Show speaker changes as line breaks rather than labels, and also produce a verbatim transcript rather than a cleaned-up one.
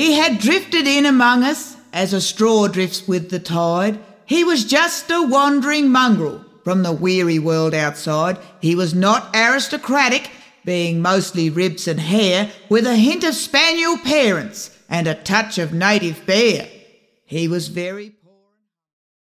He had drifted in among us as a straw drifts with the tide. He was just a wandering mongrel from the weary world outside. He was not aristocratic, being mostly ribs and hair, with a hint of spaniel parents and a touch of native bear. He was very